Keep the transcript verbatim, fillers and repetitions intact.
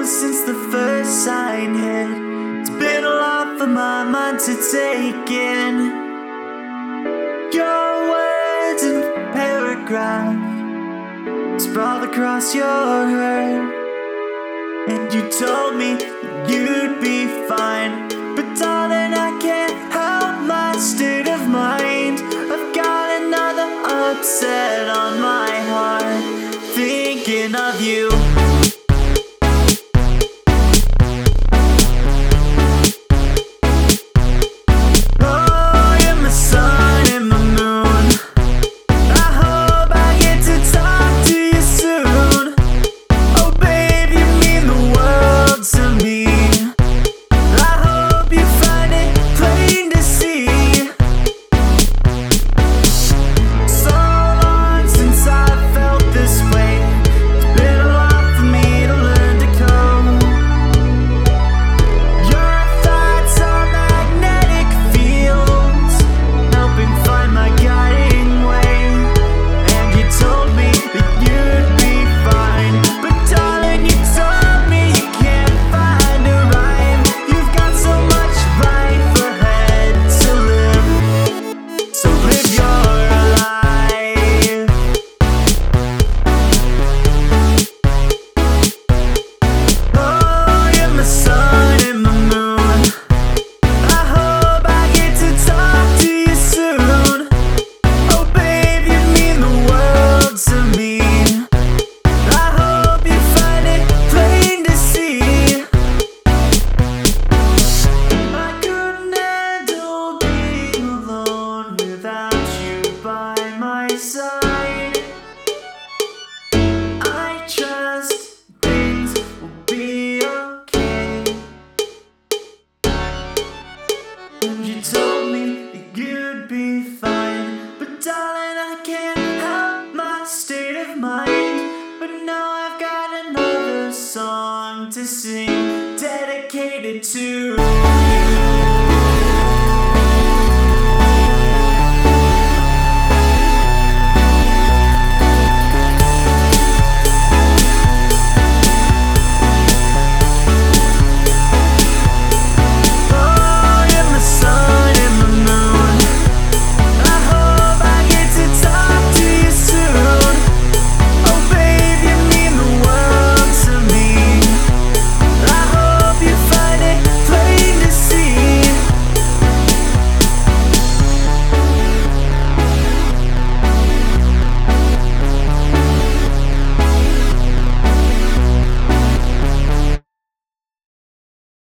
since the first sign hit. It's been a lot for my mind to take in. Your words in paragraph sprawled across your hair, and you told me that you'd be fine. But darling, I can't help my state of mind. I've got another upset on my heart, thinking of you. You told me that you'd be fine, but darling, I can't help my state of mind. But now I've got another song to sing, dedicated to you.